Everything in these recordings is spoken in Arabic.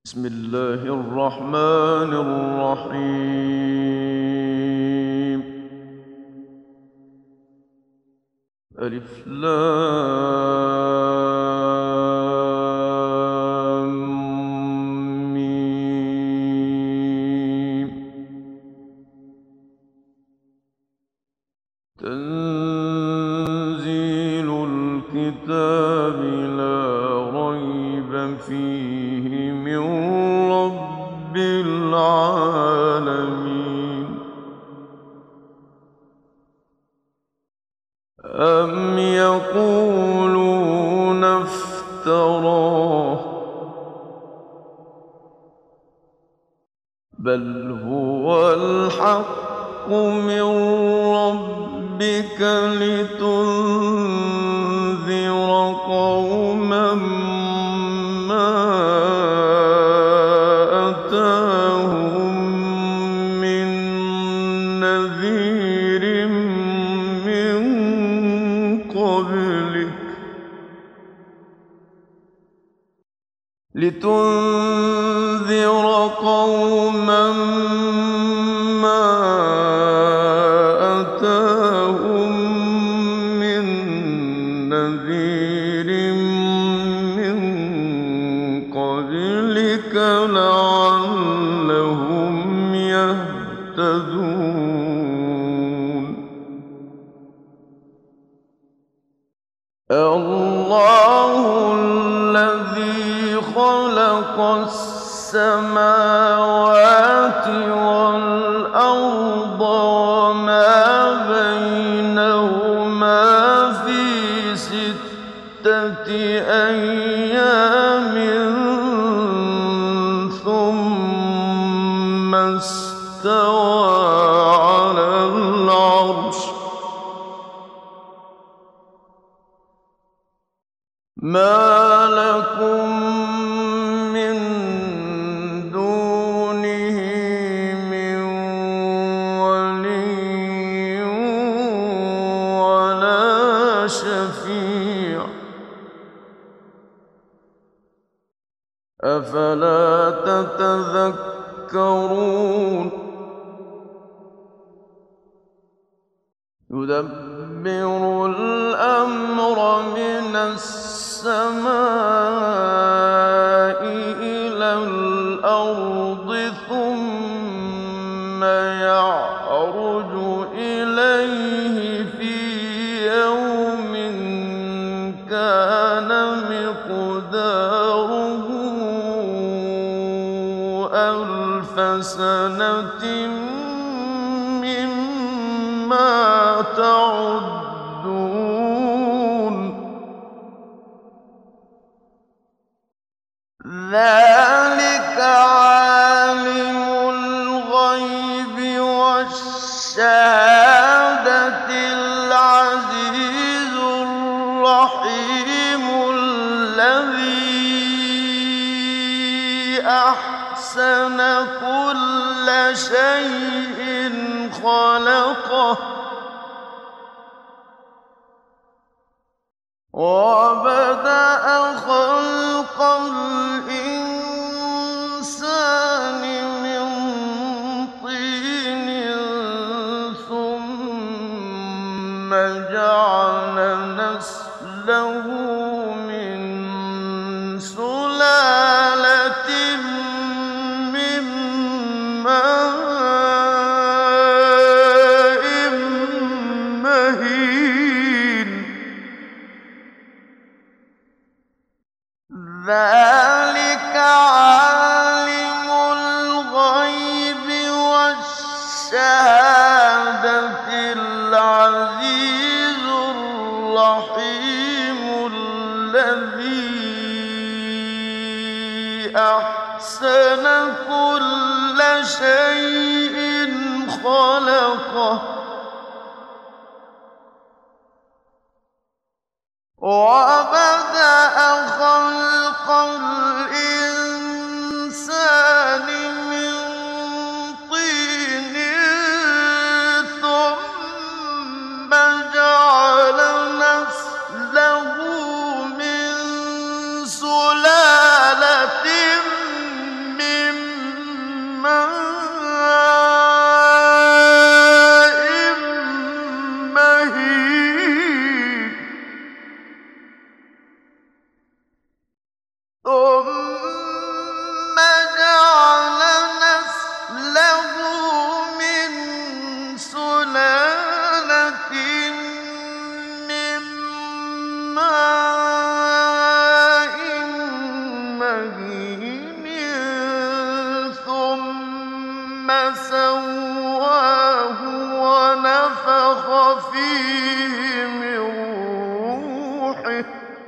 بسم الله الرحمن الرحيم. ألف لام ميم. تنزيل الكتاب لا ريب فيه من رب العالمين. أم يقولون افتراه بل هو الحق من ربك لتنذر قوما ما أتاهم من نذير من قبلك ما أتاهم من نذير من قبلك لعلهم يهتدون. الله الذي خلق السماوات والأرض وما بينهما في 6 أيام ثم استوى على العرش. ما لكم من دونه من ولي ولا شفيع أفلا تتذكرون. يدبر الأمر من السماء إلى الأرض ثم يعرج إليه في يوم كان مقداره 1000 سنة مما تعدون. ذلك عالم الغيب والشهادة العزيز الرحيم الذي أحسن كل شيء خلقه وبدأ خلق الإنسان من طين ثم جعل نسله من سلالة من ماء مهين. ذلك عالم الغيب والشهادة العزيز الرحيم الذي أحسن كل شيء خلقه وبدأ خلق الإنسان من طين ثم جعل نسله من سلالة سَوَّاهُ وَنَفَخَ فِيهِ مِن رُّوحِهِ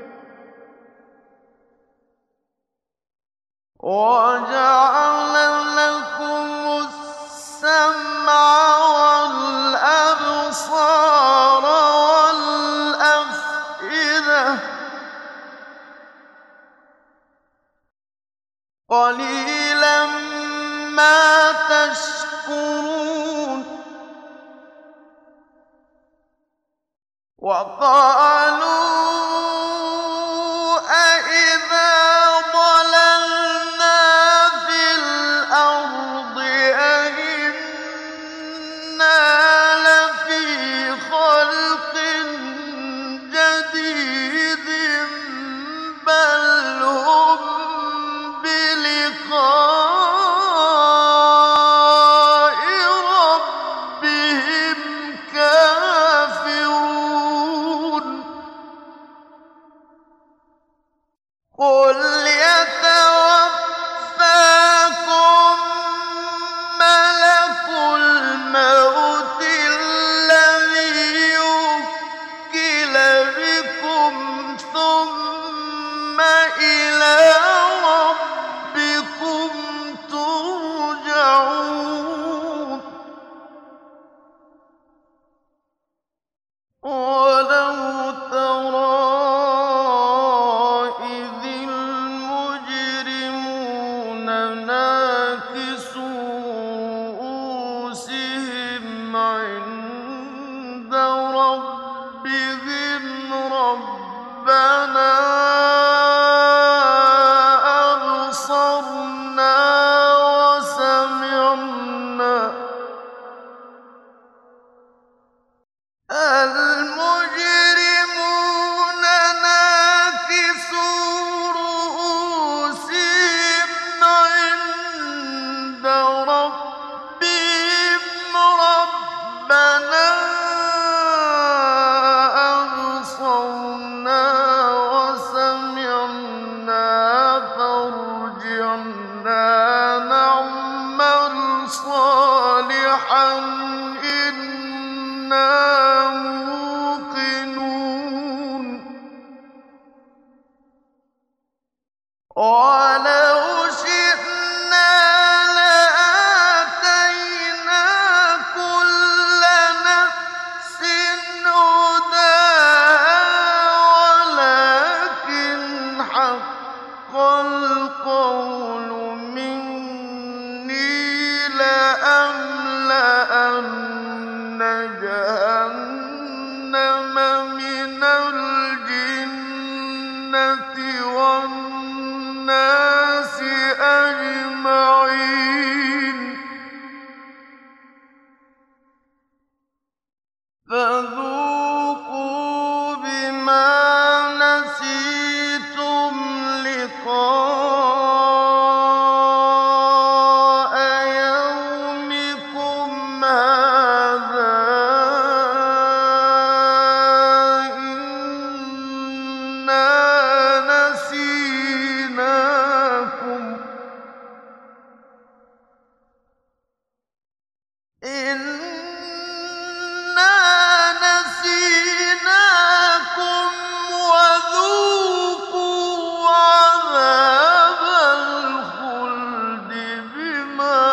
وَجَعَلَ لَكُمُ السَّمْعَ وَالْأَبْصَارَ وَالْأَفْئِدَةَ ۚ قَلِيلًا مَّا تَشْكُرُونَ وَقَالُوا أَإِذَا ضَلَلْنَا فِي الْأَرْضِ أَإِنَّا لَفِي خَلْقٍ جَدِيدٍ بَلْ هُم بِلِقَاءِ رَبِّهِمْ كَافِرُونَ قُلْ يَتَوَفَّاكُم مَّلَكُ الْمَوْتِ الَّذِي وُكِّلَ بِكُمْ ثُمَّ إِلَىٰ رَبِّكُمْ تُرْجَعُونَ وَلَوْ تَرَىٰ إِذِ الْمُجْرِمُونَ نَاكِسُو رُءُوسِهِمْ عِندَ رَبِّهِمْ رَبَّنَا أَبْصَرْنَا وَسَمِعْنَا الْمُجْرِمُونَ نَاكِسُو رُءُوسِهِمْ عِندَ رَبِّهِمْ رَبَّنَا أَبْصَرْنَا وَسَمِعْنَا فَارْجِعْنَا نَعْمَلْ صَالِحًا إِنَّا مُوقِنُونَ وَلَوْ شِئْنَا لَآتَيْنَا كُلَّ نَفْسٍ هُدَاهَا وَلَٰكِنْ حَقَّ الْقَوْلُ مِنِّي لَأَمْلَأَنَّ جَهَنَّمَ مِنَ الْجِنَّةِ وَالنَّاسِ أَجْمَعِينَ فَذُوقُوا بِمَا نَسِيتُمْ لِقَاءَ يَوْمِكُمْ هَٰذَا إِنَّا نَسِينَاكُمْ وَذُوقُوا عَذَابَ الْخُلْدِ بِمَا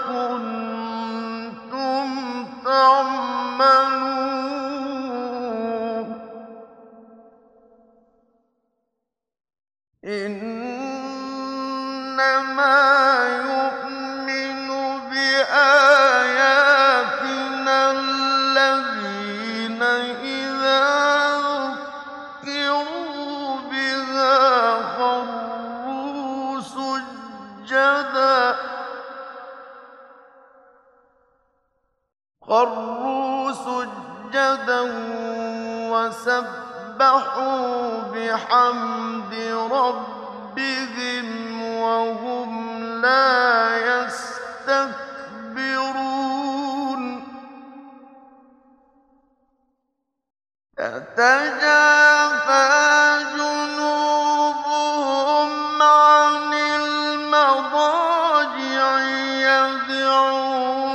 كُنتُمْ تَعْمَلُونَ إِنَّمَا يُؤْمِنُ بِآيَاتِنَا الَّذِينَ إِذَا ذُكِّرُوا بِهَا خَرُّوا سُجَّدًا وَسَبَّحُوا بِحَمْدِ رَبِّهِمْ وَهُمْ لَا يَسْتَكْبِرُونَ تَتَجَافَىٰ جُنُوبُهُمْ عَنِ الْمَضَاجِعِ يَدْعُونَ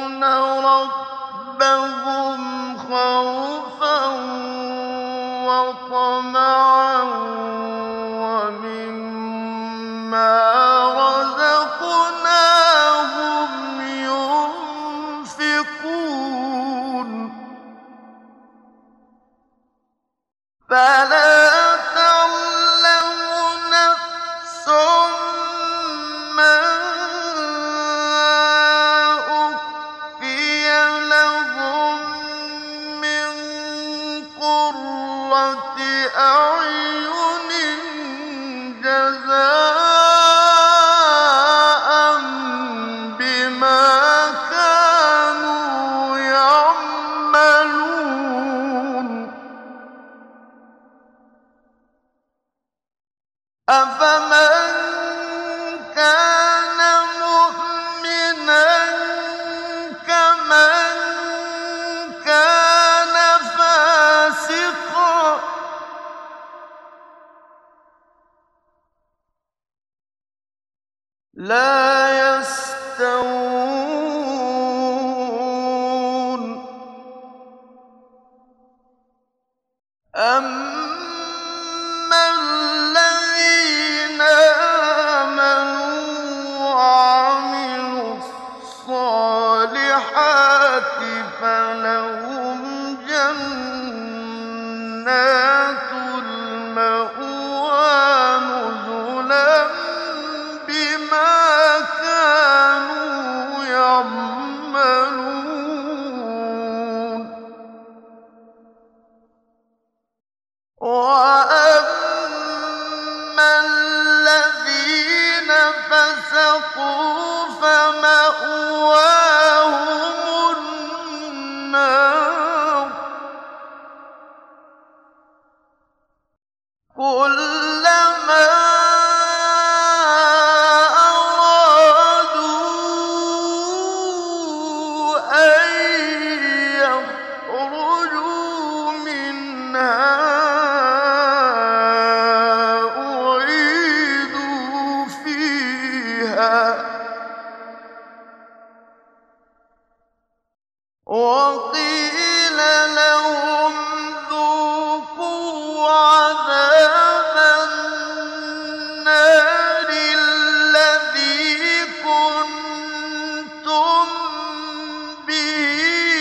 لَا يَسْتَوُونَ أَمَّا الَّذِينَ آمَنُوا وَعَمِلُوا الصَّالِحَاتِ فَلَهُمْ جَنَّاتُ الْمَأْوَىٰ نُزُلًا بِمَا كَانُوا يَعْمَلُونَ وَأَمَّا الَّذِينَ فَسَقُوا فَمَأْوَاهُمُ النَّارُ كُلَّمَا أَرَادُوا أَن يَخْرُجُوا مِنْهَا أُعِيدُوا فِيهَا وَقِيلَ لَهُمْ ذُوقُوا عَذَابَ النَّارِ الَّذِي كُنتُم بِهِ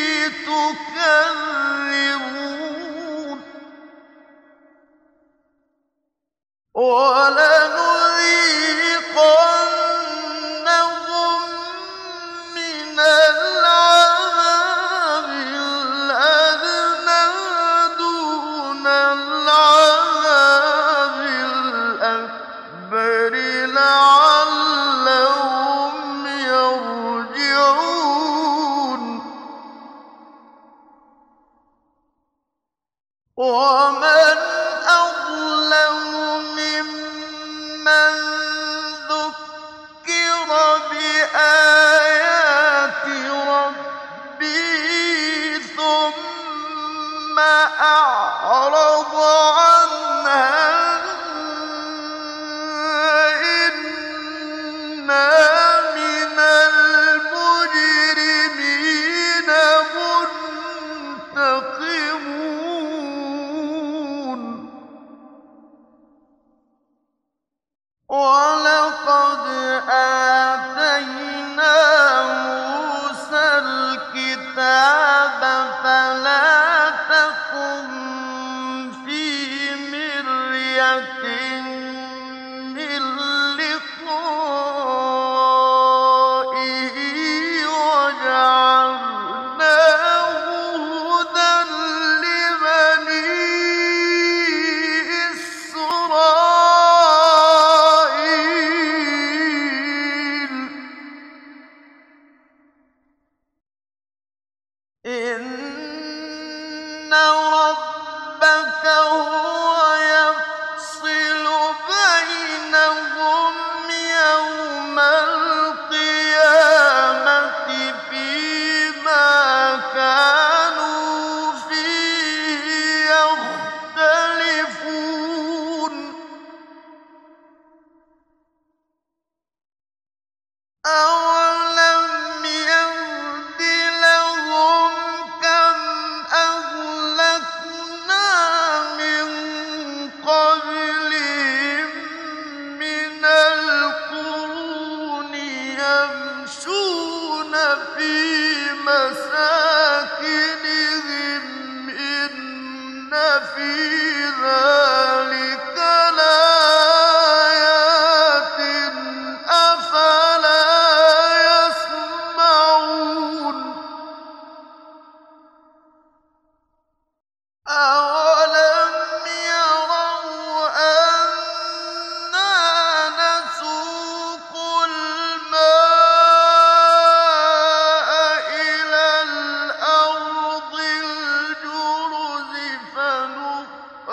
تُكَذِّبُونَ وَلَنُذِيقَنَّهُم مِّنَ الْعَذَابِ الْأَدْنَىٰ دُونَ الْعَذَابِ الْأَكْبَرِ لَعَلَّهُمْ يَرْجِعُونَ وَمَنْ أَظْلَمُ مِمَّن ذُكِّرَ بِآيَاتِ رَبِّهِ ثُمَّ أَعْرَضَ عَنْهَا إِنَّا مِنَ الْمُجْرِمِينَ مُنتَقِمُونَ وَلَقَدْ آتَيْنَا مُوسَى الْكِتَابَ فَلَا تَكُن فِي مِرْيَةٍ مِّن لِّقَائِهِ وَجَعَلْنَاهُ هُدًى لِّبَنِي إِسْرَائِيلَ إِنَّ رَبَّكَ هُوَ يَفْصِلُ بَيْنَهُمْ يَوْمَ الْقِيَامَةِ فِيمَا كَانُوا فِيهِ يَخْتَلِفُونَ أَوَلَمْ يَهْدِ لَهُمْ كَمْ أَهْلَكْنَا مِن قَبْلِهِم مِّنَ الْقُرُونِ يَمْشُونَ فِي مَسَاكِنِهِمْ إِنَّ فِي ذَٰلِكَ لَآيَاتٍ ۖ أَفَلَا يَسْمَعُونَ أَوَلَمْ يَرَوْا أَنَّا نَسُوقُ الْمَاءَ إِلَى الْأَرْضِ الْجُرُزِ فَنُخْرِجُ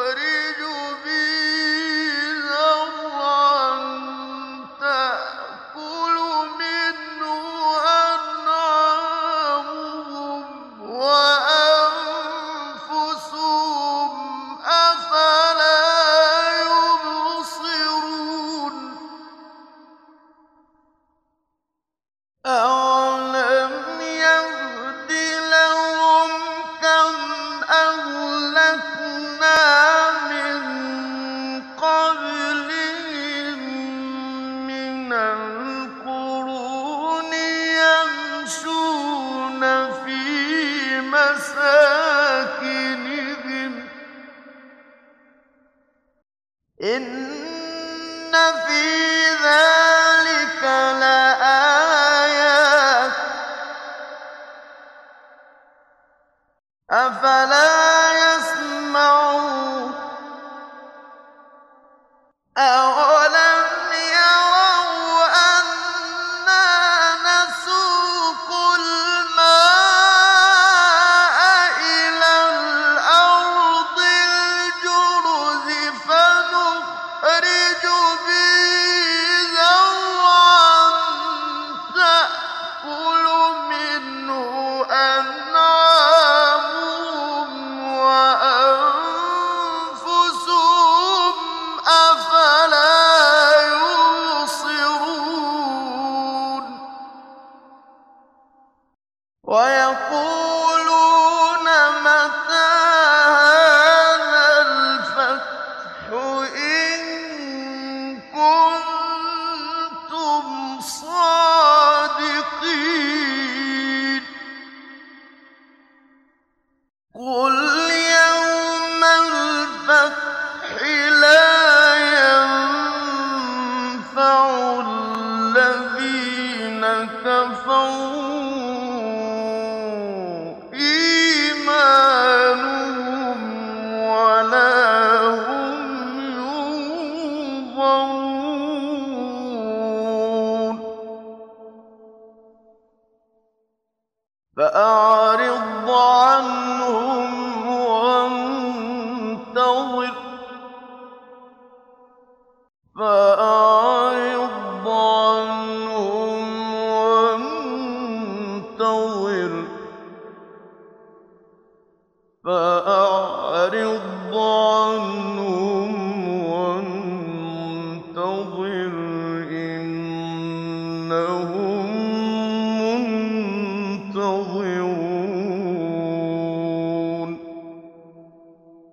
ويقولون متى هذا الفتح إن كنتم صادقين قل يوم الفتح لا ينفع الذين كفروا إيمانهم ولا هم ينظرون فأعرض عنهم وانتظر فأعرض عنهم وانتظر